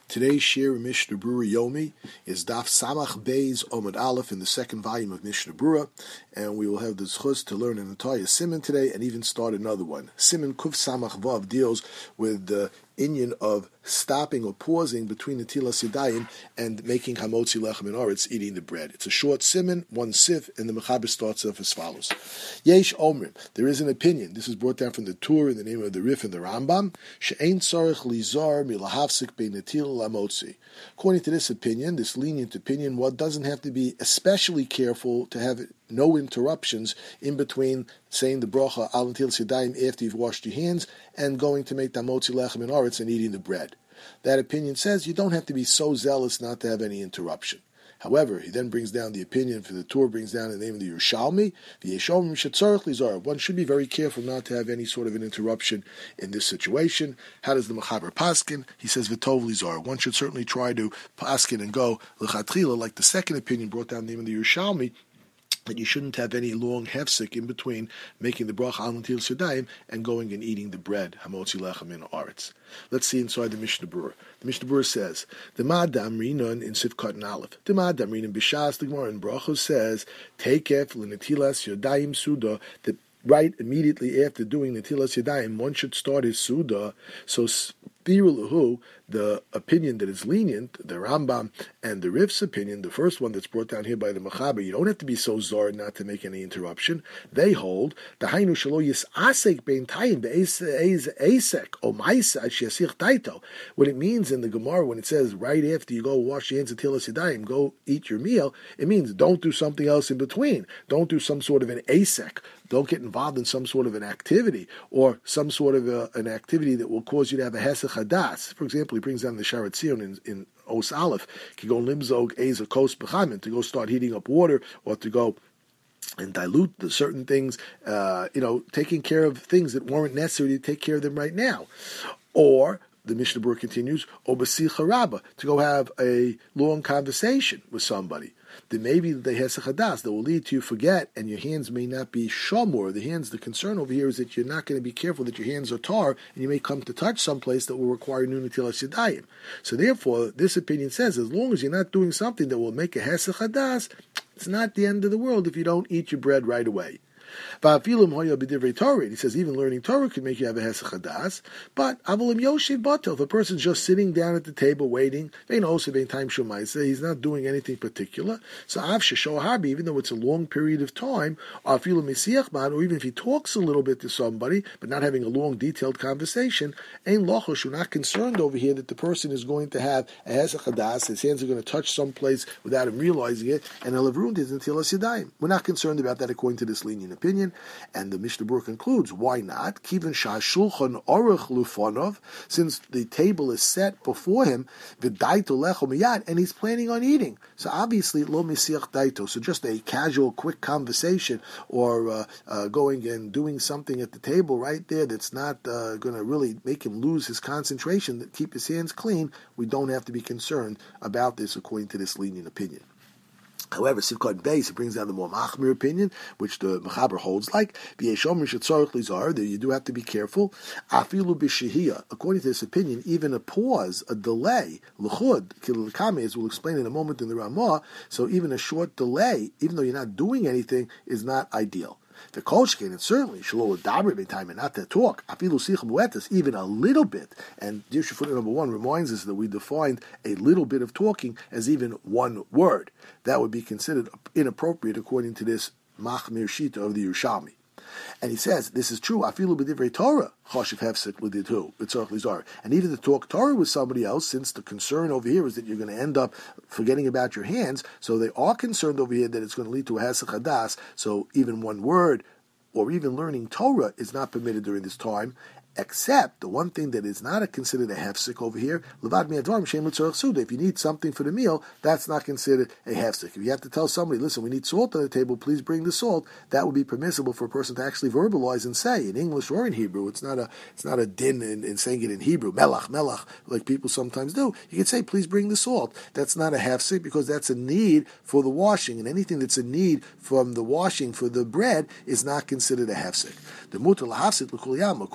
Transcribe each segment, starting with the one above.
Today's shir in Mishnah Brura Yomi is Daf Samach Beis Omid Aleph in the second volume of Mishnah Brura, and we will have the zchus to learn an entire simon today and even start another one. Simon Kuf Samach Vav deals with the inyan of stopping or pausing between the Tilas Yadayim and making Hamotzi Lechem and Oretz, eating the bread. It's a short simon, one sif, and the Mechaber starts off as follows. Yesh Omrim, there is an opinion. This is brought down from the Tur in the name of the Rif and the Rambam. She'ein tzarech lizar milahavsik bein netil lamotzi. According to this opinion, this lenient opinion, one doesn't have to be especially careful to have no interruptions in between saying the bracha al netilas yadayim after you've washed your hands and going to make Hamotzi Lechem and Oretz and eating the bread. That opinion says you don't have to be so zealous not to have any interruption. However, he then brings down the opinion for the Torah, brings down the name of the Yerushalmi. One should be very careful not to have any sort of an interruption in this situation. How does the Mechaber paskin? He says V'tov Lizar. One should certainly try to paskin and go l'chatchila, like the second opinion brought down the name of the Yerushalmi, that you shouldn't have any long hefsek in between making the bracha al netilas yadayim and going and eating the bread, Hamotzi Lechem and Oretz. Let's see inside the Mishnah Brura. The Mishnah Brura says, the Ma'adam Rinon in Sivkat and Aleph. The Ma'adam Rinon B'Shas, the Gemara in Brachos says, Teikef l'netilas yadayim suda, that right immediately after doing netilas yadayim, one should start his suda. So Birulahu, the opinion that is lenient, the Rambam and the Rif's opinion, the first one that's brought down here by the Mechaber, you don't have to be so zar not to make any interruption. They hold the Hainu Shalo Yisasek Bein Tayim Asek O Maisa Shesich Taito. What it means in the Gemara when it says right after you go wash your hands until Tilas go eat your meal, it means don't do something else in between. Don't do some sort of an Asek. Don't get involved in some sort of an activity or some sort of an activity that will cause you to have a hesech hadas. For example, he brings down the Sharat Zion in Os Aleph, to go limzog eza kos b'chamin, to go start heating up water or to go and dilute certain things, taking care of things that weren't necessary to take care of them right now. Or the Mishnah Berurah continues, Obasicha Rabbah, to go have a long conversation with somebody. Then maybe the Hesech Hadas that will lead to you forget, and your hands may not be shamor. The concern over here is that you're not going to be careful that your hands are tar, and you may come to touch someplace that will require new netilas yadayim. So therefore, this opinion says, as long as you're not doing something that will make a Hesech Hadas, it's not the end of the world if you don't eat your bread right away. He says even learning Torah can make you have a hesech hadas, but if a person's just sitting down at the table waiting, he's not doing anything particular. So even though it's a long period of time, or even if he talks a little bit to somebody, but not having a long detailed conversation, we're not concerned over here that the person is going to have a hesech hadas, his hands are going to touch someplace without him realizing it, and he'll have ruined his netilas yadayim. We're not concerned about that according to this lenient opinion. And the Mishnah Berurah concludes, why not? Kivan shashulchan orach lufonov, since the table is set before him, v'daito lecho miyad, and he's planning on eating. So obviously, lo misiach daito. So just a casual, quick conversation, or going and doing something at the table right there that's not going to really make him lose his concentration, that keep his hands clean. We don't have to be concerned about this according to this lenient opinion. However, Sivkot Beis, it brings down the more machmir opinion, which the Mechaber holds like, that you do have to be careful. Afilu b'shehiyah, according to this opinion, even a pause, a delay, l'chud, as we'll explain in a moment in the Ramah, so even a short delay, even though you're not doing anything, is not ideal. The kolshkin, and certainly shelo daber time and not to talk. Afilu sicham uetas, even a little bit. And Dirshu footnote number 1 reminds us that we defined a little bit of talking as even one word. That would be considered inappropriate according to this machmir shita of the Yerushalmi. And he says, this is true, afilu b'divrei Torah, choshev hefsek l'didhu, b'tzorach lizar. And even to talk Torah with somebody else, since the concern over here is that you're going to end up forgetting about your hands, so they are concerned over here that it's going to lead to a hesech hadas, so even one word, or even learning Torah is not permitted during this time, except the one thing that is not considered a hefsek over here, levad mi'advarim shem l'tzorach suda. If you need something for the meal, that's not considered a hefsek. If you have to tell somebody, listen, we need salt on the table, please bring the salt, that would be permissible for a person to actually verbalize and say in English or in Hebrew. It's not a din in saying it in Hebrew, melach, like people sometimes do. You can say, please bring the salt. That's not a hefsek because that's a need for the washing, and anything that's a need from the washing for the bread is not considered a hefsek. The mutar lahafsek l'kul yam, according to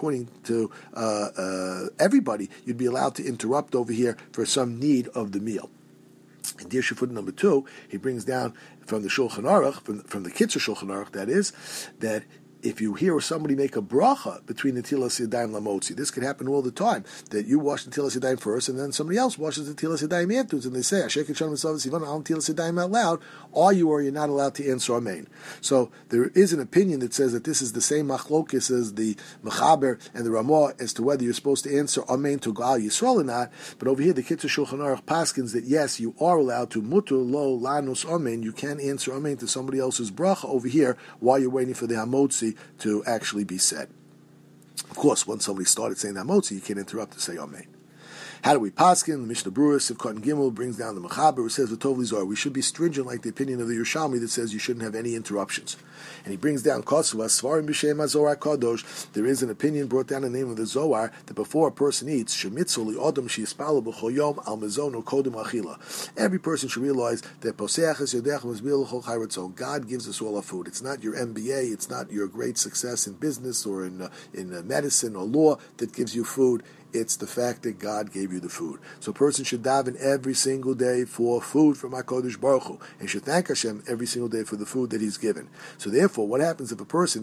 to everybody, you'd be allowed to interrupt over here for some need of the meal. In Dir Shafut number 2, he brings down from the Shulchan Aruch, from the Kitzur Shulchan Aruch, that is, that if you hear somebody make a bracha between the Tilas Yadayim Lamotzi, this could happen all the time, that you wash the Tilas Yadayim first, and then somebody else washes the Tilas Yadayim afterwards, and they say, Asheket Shalom Yisrael Sivan Al Tilas Yadayim out loud, are you or you're not allowed to answer Amen? So there is an opinion that says that this is the same machlokis as the Mechaber and the Ramah as to whether you're supposed to answer Amen to Gal Yisrael or not, but over here the Kitzur Shulchan Aruch paskins that yes, you are allowed to mutur lo lanus Amen, you can answer Amen to somebody else's bracha over here while you're waiting for the Hamotzi to actually be said. Of course, once somebody started saying the Hamotzi, you can't interrupt to say Amen. How do we paskin? The Mishnah Berurah, Sivkot and Gimel, brings down the Mechaber, who says, V'tov Lizor, we should be stringent like the opinion of the Yerushalmi that says you shouldn't have any interruptions. And he brings down Kosova, Svarim B'Shem HaZohar Kadosh, there is an opinion brought down in the name of the Zohar that before a person eats, Shemitzu Li'odom She'yispalu B'chol Yom Al Mezono Kodem Achila. Every person should realize that Poseach Es Yodech Mizbil L'chol Chai Ratzon. God gives us all our food. It's not your MBA, it's not your great success in business or in medicine or law that gives you food. It's the fact that God gave you the food. So a person should daven every single day for food from HaKadosh Baruch Hu, and should thank Hashem every single day for the food that He's given. So therefore, what happens if a person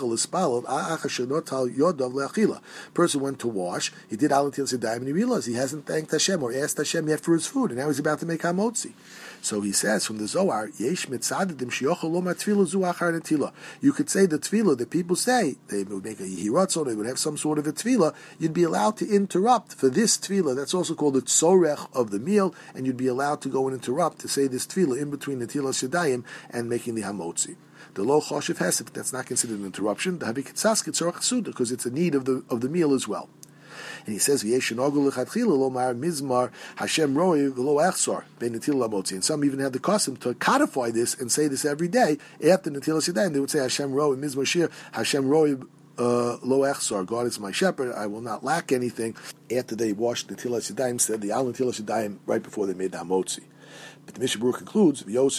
person went to wash, he did Al Netilas Yadayim, and he realized he hasn't thanked Hashem or asked Hashem yet for his food, and now he's about to make Hamotzi. So he says from the Zohar, Yesh mitzadedim sheyochel lo matfilah zu achar netila. You could say the tefillah that people say, they would make a yihiratzon, they would have some sort of a tefillah, you'd be allowed to interrupt for this tefillah. That's also called the tzorech of the meal, and you'd be allowed to go and interrupt to say this tefillah in between the Netilas Yadayim and making the Hamotzi. The lo choshev hesef, that's not considered an interruption, the habikitzas kitzorach suda, because it's a need of the meal as well. And he says, Mizmar Hashem Roi v'lo echsor bein Netilah Lamotzi. And some even have the custom to codify this and say this every day after Netilas Yadayim. They would say Hashem Roi Mizmar Shir Hashem Roi lo echsor. God is my shepherd; I will not lack anything. After they washed Netilas Yadayim, said the Al Netilas Yadayim right before they made the Hamotzi. But the Mishnah Berurah concludes,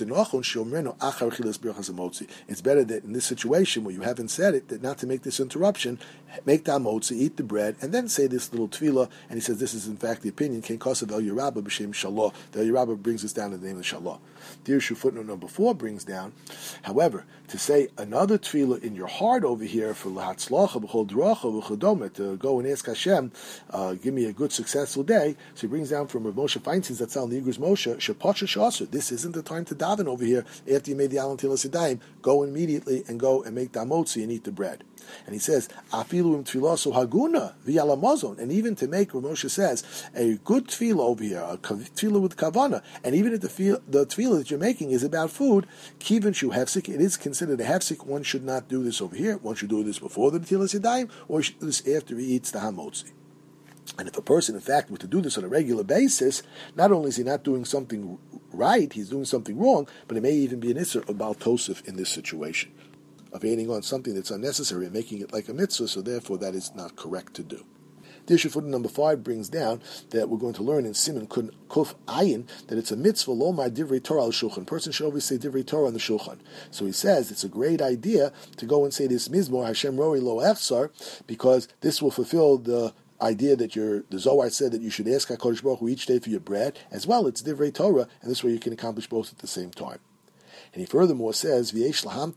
it's better that in this situation where you haven't said it, that not to make this interruption, make the hamotzi, eat the bread, and then say this little tefillah. And he says this is in fact the opinion. Ken Kosav El Yerabah b'Shem Shalah. The El Yerabah brings us down to the name of Shalah. Dir Shu footnote number 4 brings down, however, to say another tefillah in your heart over here for lahatzlacha b'chol dracha v'chodoma, to go and ask Hashem, give me a good successful day. So he brings down from Rav Moshe Feinstein Zatzal Nigros Moshe Shepotcha Shaser. This isn't the time to daven over here after you made the Al Netilas Yadayim. Go immediately and go and make the hamotzi and eat the bread. And he says, Afilu im tfilaso haguna v'yalamazon. And even to make, Rav Moshe says, a good tefillah over here, a tefillah with kavana, and even if the tefillah that you're making is about food, kivin shu hefsik, it is considered a hefsik. One should not do this over here. One should do this before the Netilas Yadayim, or should do this after he eats the hamotzi. And if a person, in fact, were to do this on a regular basis, not only is he not doing something right, he's doing something wrong, but it may even be an isser of Baal Tosef in this situation, of adding on something that's unnecessary and making it like a mitzvah, so therefore that is not correct to do. Dir Shu footnote number 5 brings down that we're going to learn in Siman Kuf Ayin that it's a mitzvah lomar divrei Torah al shulchan. A person should always say divrei Torah on the shulchan. So he says it's a great idea to go and say this mizmor Hashem Roi lo echsar, because this will fulfill the idea that the Zohar said that you should ask HaKadosh Baruch Hu each day for your bread, as well it's divrei Torah, and this way you can accomplish both at the same time. And he furthermore says, when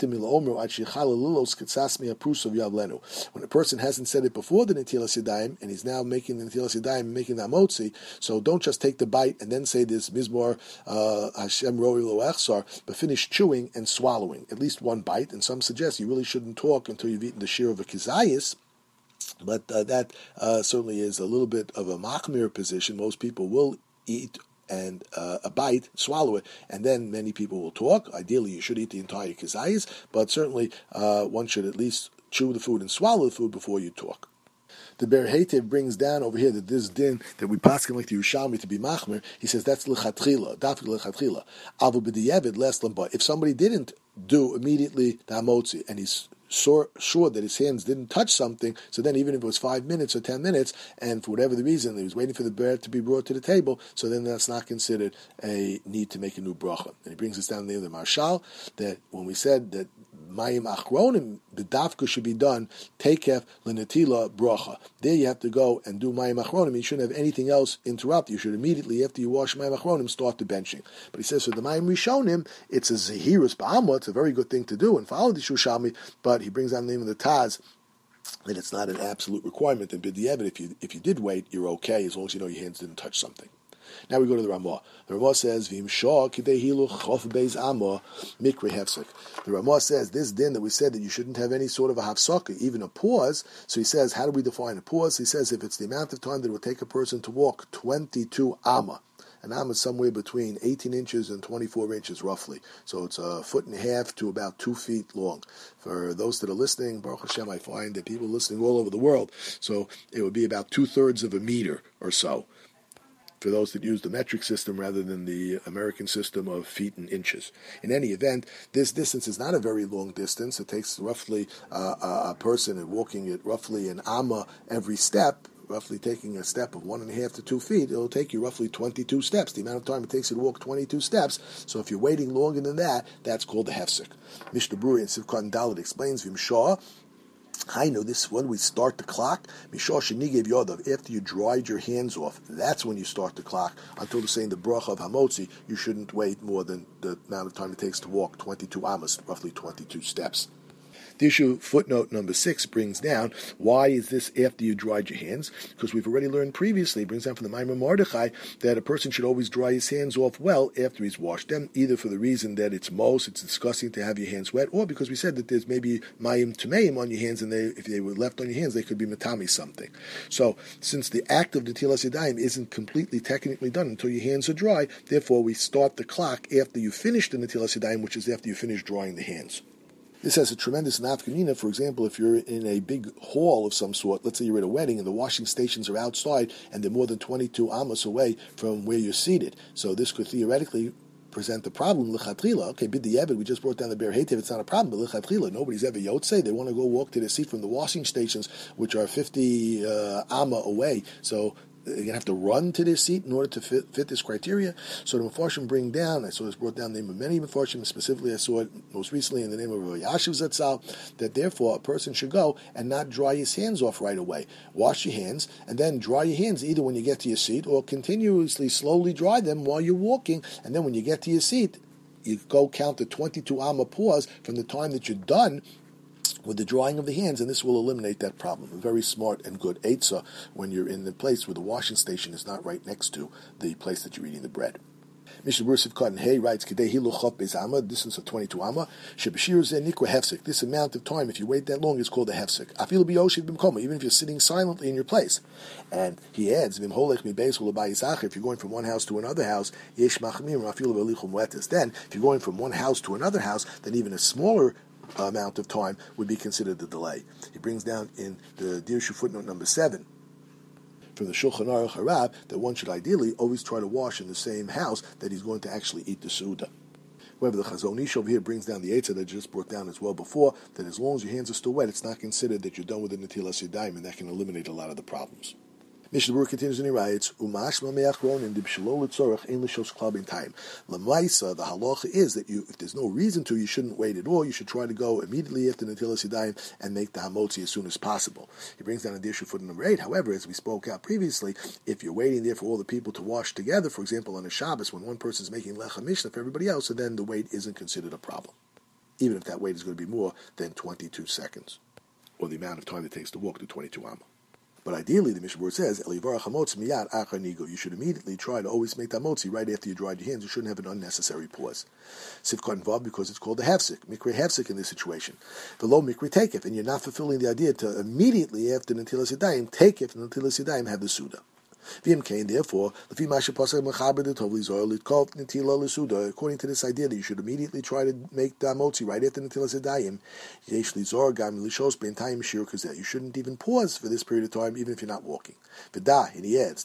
a person hasn't said it before the Netilas Yadayim, and he's now making the Netilas Yadayim, making the Hamotzi, so don't just take the bite and then say this Mizmor Hashem Roi lo echsar, but finish chewing and swallowing, at least one bite. And some suggest you really shouldn't talk until you've eaten the shir of a kizayis. But that certainly is a little bit of a machmir position. Most people will eat and a bite, swallow it, and then many people will talk. Ideally, you should eat the entire kizayis, but certainly one should at least chew the food and swallow the food before you talk. The Ber Heitev brings down over here that this din that we paskin like the Yerushalmi to be machmir, he says that's lechatchila, dafik lechatchila. Avu b'diavad less than but. If somebody didn't do immediately the hamotzi and he's sure that his hands didn't touch something, so then even if it was 5 minutes or 10 minutes, and for whatever the reason he was waiting for the bread to be brought to the table, so then that's not considered a need to make a new bracha. And he brings us down there the Marshal that when we said that mayim achronim, the dafka should be done tekef lenetila bracha. There you have to go and do mayim achronim. You shouldn't have anything else interrupt. You should immediately, after you wash mayim achronim, start the benching. But he says for the mayim rishonim, it's a zehirus ba'amah. It's a very good thing to do and follow the Shushalmi. But he brings down the name of the Taz that it's not an absolute requirement. And b'diavad, if you did wait, you're okay as long as you know your hands didn't touch something. Now we go to the Ramah. The Ramah says, "V'im shah kidei hiluch chof beis amah mikre hefsek." The Ramah says this din that we said that you shouldn't have any sort of a hafsaka, even a pause. So he says, how do we define a pause? He says if it's the amount of time that it would take a person to walk 22 amah. An amma is somewhere between 18 inches and 24 inches, roughly. So it's 1.5 feet to about 2 feet long. For those that are listening, Baruch Hashem, I find that people are listening all over the world. So it would be about 2/3 of a meter or so, for those that use the metric system rather than the American system of feet and inches. In any event, this distance is not a very long distance. It takes roughly a person walking it roughly an amma every step, roughly taking a step of 1.5 to 2 feet. It'll take you roughly 22 steps, the amount of time it takes you to walk 22 steps. So if you're waiting longer than that, that's called the hefsek. Mishnah Berurah in Sivkot Dalet explains, V'im shah, I know this when we start the clock. After you dried your hands off, that's when you start the clock. Until the saying the bracha of hamotzi, you shouldn't wait more than the amount of time it takes to walk 22 amas, roughly 22 steps. The issue, footnote number 6, brings down, why is this after you dried your hands? Because we've already learned previously, it brings down from the Maimon Mordechai, that a person should always dry his hands off well after he's washed them, either for the reason that it's disgusting to have your hands wet, or because we said that there's maybe mayim tameim on your hands, and if they were left on your hands, they could be matami something. So, since the act of netilas yadayim isn't completely technically done until your hands are dry, therefore we start the clock after you finish the netilas yadayim, which is after you finish drying the hands. This has a tremendous nafkamina. For example, if you're in a big hall of some sort, let's say you're at a wedding and the washing stations are outside and they're more than 22 amos away from where you're seated. So this could theoretically present the problem. L'chatchila, okay, b'diavad, we just brought down the ber hetev, it's not a problem, but l'chatchila, nobody's ever yotze. They want to go walk to their seat from the washing stations, which are 50 amma away. So they're going to have to run to their seat in order to fit this criteria. So the Mefarshim bring down, I saw this brought down the name of many Mefarshim, specifically I saw it most recently in the name of Rabbi Yashiv Zatzal, that therefore a person should go and not dry his hands off right away. Wash your hands and then dry your hands either when you get to your seat or continuously slowly dry them while you're walking, and then when you get to your seat, you go count the 22 amma pause from the time that you're done with the drying of the hands, and this will eliminate that problem. A very smart and good eitzah when you're in the place where the washing station is not right next to the place that you're eating the bread. Mishnah Berurah Sivkot and Hay writes, Kidei hilu chaf beis amma, distance of 22 amma, shebashir zeh nikra hefsek. This amount of time, if you wait that long, is called a hefsek. Afilu biyoshiv b'mkoma, even if you're sitting silently in your place. And he adds, V'im holech mi beis u'l'bai yisachar, if you're going from one house to another house, yesh machmir afilu b'lichum wetes. Then, if you're going from one house to another house, then even a smaller amount of time would be considered the delay. He brings down in the Dirshu footnote number 7 from the Shulchan Aruch Harab that one should ideally always try to wash in the same house that he's going to actually eat the Suda. However, the Chazon Ish over here brings down the Eitzah that I just brought down as well before, that as long as your hands are still wet, it's not considered that you're done with the Netilas Yadayim, and that can eliminate a lot of the problems. Mishnah Berurah continues and he writes, Umashma me'achronim dibshelo l'tzorach ein l'shos klal bin time. L'maisa, the halacha is that if there's no reason to, you shouldn't wait at all. You should try to go immediately after Netilas Yadayim and make the hamotzi as soon as possible. He brings down a dirshu foot number 8. However, as we spoke out previously, if you're waiting there for all the people to wash together, for example, on a Shabbos, when one person's making lecha mishnah for everybody else, so then the wait isn't considered a problem, even if that wait is going to be more than 22 seconds, or the amount of time it takes to walk to 22 amma. But ideally, the Mishnah Berurah says, you should immediately try to always make that motzi right after you dried your hands. You shouldn't have an unnecessary pause. Sivkot Vav, because it's called the hefsek, mikre hefsek in this situation. Below mikre takef, and you're not fulfilling the idea to immediately after Netilas Yadayim, takef and Netilas Yadayim have the Suda. Therefore, according to this idea that you should immediately try to make the motzi right after Netilas Yadayim, you shouldn't even pause for this period of time, even if you're not walking. And he adds,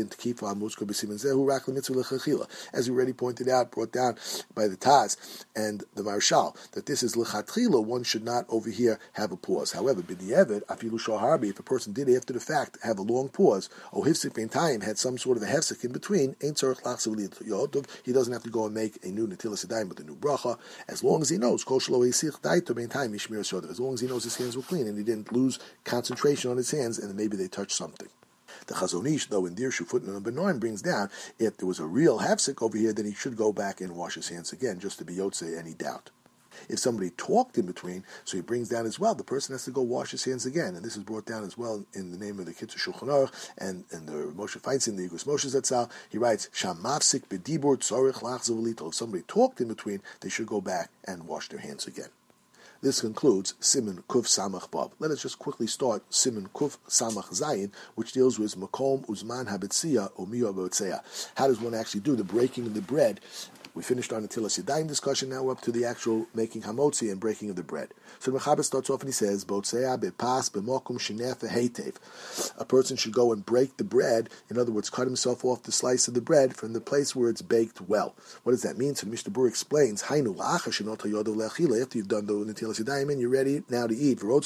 as we already pointed out, brought down by the Taz and the Marshal, that this is l'chatchila, one should not over here have a pause. However, if a person did after the fact have a long pause, time had some sort of a hefsek in between, he doesn't have to go and make a new netilas yadayim with a new bracha, as long as he knows, as long as he knows his hands were clean and he didn't lose concentration on his hands and maybe they touched something. The Chazon Ish, though, in Dirshu footnote number 9 brings down, if there was a real hefsek over here, then he should go back and wash his hands again, just to be yotzei any doubt. If somebody talked in between, so he brings down as well, the person has to go wash his hands again. And this is brought down as well in the name of the Kitzur Shulchan Aruch and the Moshe Feinstein, the Igros Moshe Zatzal. He writes, Sham mafsik b'dibur tzorich lachzav v'litol. If somebody talked in between, they should go back and wash their hands again. This concludes Siman Kuf Samach Bav. Let us just quickly start Siman Kuf Samach Zayin, which deals with Makom Uzman Habetzia or Miyo Botzeya. How does one actually do the breaking of the bread? We finished our Netilas Yadayim discussion, now we're up to the actual making hamotzi and breaking of the bread. So the Mechaber starts off and he says, Botzeya bepas b'mokum shenef heitev. A person should go and break the bread, in other words, cut himself off the slice of the bread from the place where it's baked well. What does that mean? So the Mishnah Berurah explains, Hainu la'acha shenot hayodo le'achila. After you've done the Netilas Yadayim and you're ready now to eat, you're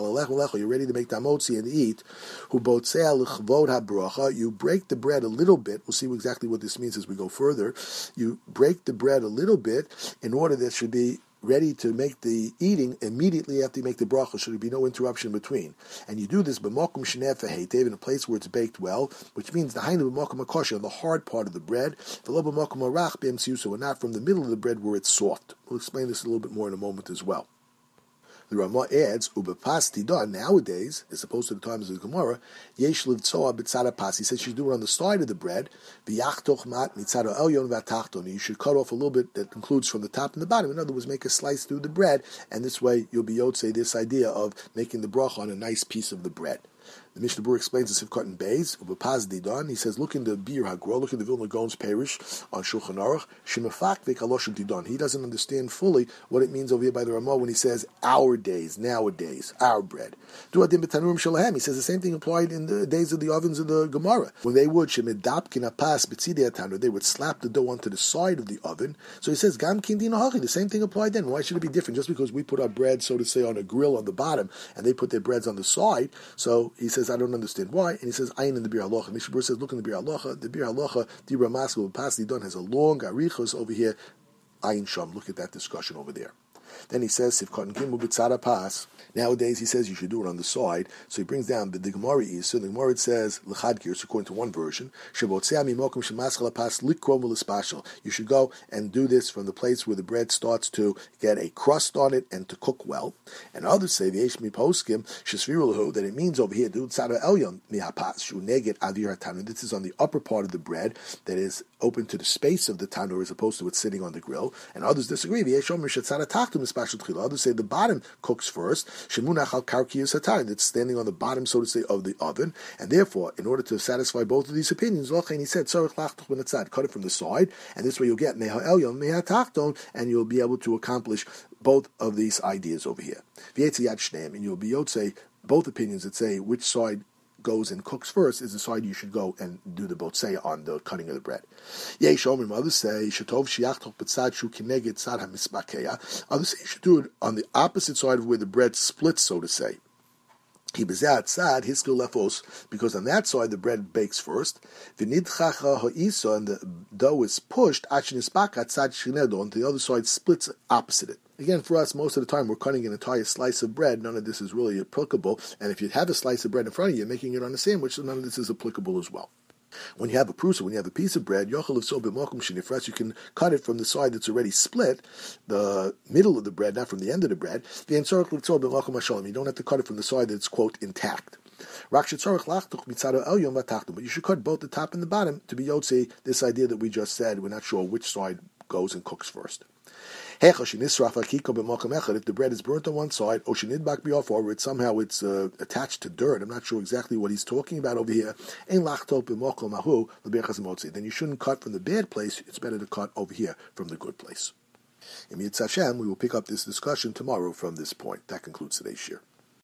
ready to make the hamotzi and eat, hu botzeya l'chvod habracha. You break the bread a little bit. We'll see exactly what this means as we go further. You break the bread a little bit in order that it should be ready to make the eating immediately after you make the bracha. Should there be no interruption between. And you do this b'mokum shenef heitev, in a place where it's baked well, which means the hainu b'mokum hakosher, on the hard part of the bread, v'lo b'mokum harach b'emsiuso, and not from the middle of the bread where it's soft. We'll explain this a little bit more in a moment as well. The Ramah adds, ubepas tidon, nowadays, as opposed to the times of the Gemara, yesh livtzoa b'tzad pas. He says you should do it on the side of the bread, v'yachtoch mat mitzad elyon v'atachton. You should cut off a little bit that includes from the top and the bottom. In other words, make a slice through the bread, and this way you'll be yotzei this idea of making the bracha on a nice piece of the bread. The Mishnah Berurah explains this in Cotton Bays, Ubapaz Didan. He says, look in the Bir Hagro, look in the Vilna Gaon's Parish on Shulchan Aruch, Shemafak Vekaloshim Didan. He doesn't understand fully what it means over here by the Ramah when he says, our days, nowadays, our bread. Duadim B'tanurim Shalahem. He says the same thing applied in the days of the ovens of the Gemara. When they would, Shemedap Kinapas B'tzidei Tanur, they would slap the dough onto the side of the oven. So he says, Gam Kindin Hachi, the same thing applied then. Why should it be different? Just because we put our bread, so to say, on a grill on the bottom, and they put their breads on the side. So he says, I don't understand why. And he says, Ayin in the Bir Halacha. Mishnah Berurah says, look in the Bir Halacha. The Bir Halacha, Dibra Maskul Pas Didon, has a long arichos over here. Ayin Sham. Look at that discussion over there. Then he says, if Cotton Gimu B'tzada Pas, nowadays he says you should do it on the side. So he brings down the Gemara is. So the Gemara says, L'chad Girs, according to one version, Shabotzea Mimokum Shemaschala Pas Likrom L'Spashal. You should go and do this from the place where the bread starts to get a crust on it and to cook well. And others say, V'yesh Miposkim Shesvirulahu, that it means over here, do Tzada Elyon Mihapas Shu Neged Avir HaTanur. This is on the upper part of the bread that is open to the space of the tanur as opposed to it sitting on the grill. And others disagree. Others say the bottom cooks first. That's standing on the bottom, so to say, of the oven. And therefore, in order to satisfy both of these opinions, he said, cut it from the side, and this way you'll get and you'll be able to accomplish both of these ideas over here. And you'll be able to say both opinions that say which side goes and cooks first is the side you should go and do the botzei on the cutting of the bread. Others say you should do it on the opposite side of where the bread splits, so to say. Because on that side the bread bakes first, and the dough is pushed, and the other side splits opposite it. Again, for us, most of the time, we're cutting an entire slice of bread. None of this is really applicable. And if you have a slice of bread in front of you, making it on a sandwich, so none of this is applicable as well. When you have a prusa, when you have a piece of bread, you can cut it from the side that's already split, the middle of the bread, not from the end of the bread. You don't have to cut it from the side that's, quote, intact. But you should cut both the top and the bottom to be yotzei this idea that we just said. We're not sure which side goes and cooks first. If the bread is burnt on one side, or somehow it's attached to dirt, I'm not sure exactly what he's talking about over here, then you shouldn't cut from the bad place, it's better to cut over here from the good place. In Yitz Hashem, we will pick up this discussion tomorrow from this point. That concludes today's shir.